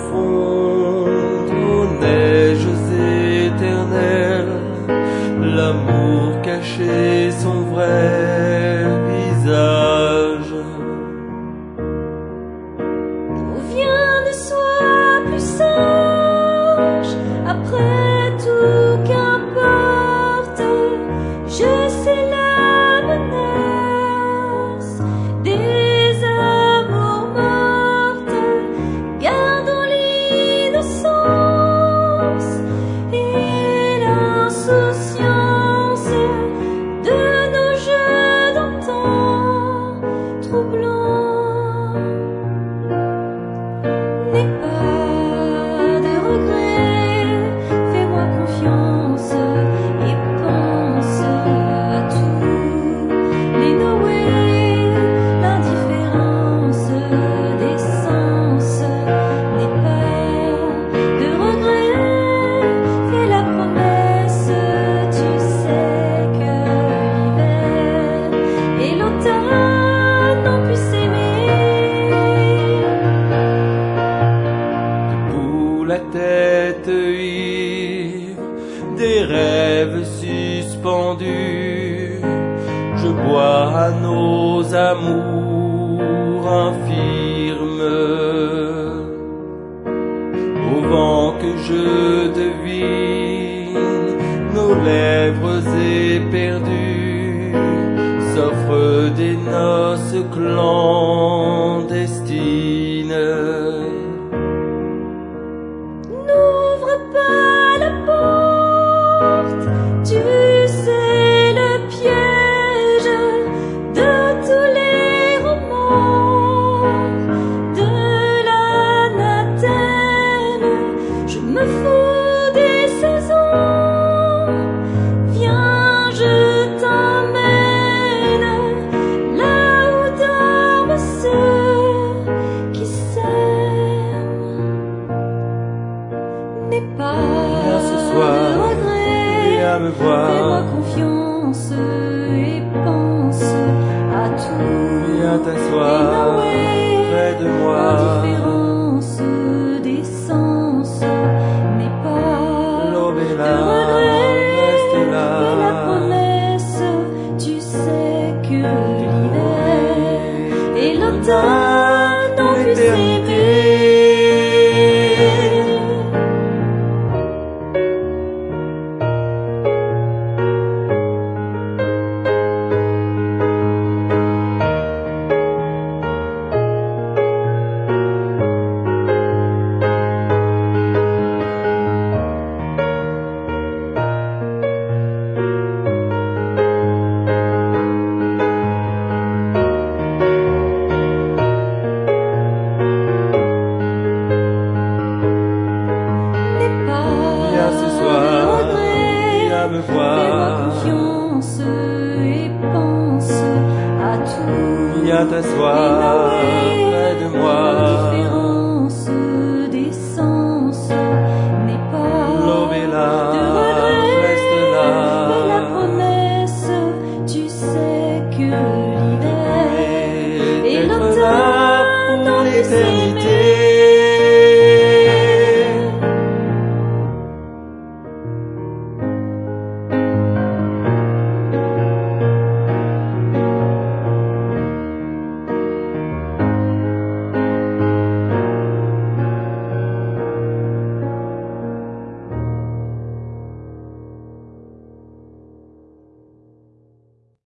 fondre aux neiges éternelles, l'amour caché son vrai visage. D'où vient ne sois plus sage, après tout qu'importe, je sais la menace des amours mortes. Gardons l'innocence et l'insouciance de nos jeux d'antan troublants. N'aie pas de regrets, fais-moi confiance et pense à tous les Noé, l'indifférence des sens. N'aie pas de regrets, fais la promesse, tu sais que l'hiver et l'automne ont pu s'aimer. Debout la tête ivre, des rêves suspendus, je bois à nos amours infirmes. Au vent que je devine, nos lèvres éperdues s'offrent des noces clandestines. N'ouvre pas la porte, tu sais le piège de tous les romans, de l'anathème. Je me fous des saisons, viens je t'emmène là où dorment ceux qui s'aiment. N'aie pas Viens ce soir, de regrets, viens me fais-moi voir, confiance et pense à tout. viens t'asseoir près de moi. L'indifférence des sens. N'aie pas L'aube est de là, regrets, reste fais la là. promesse, tu sais que l'hiver et l'automne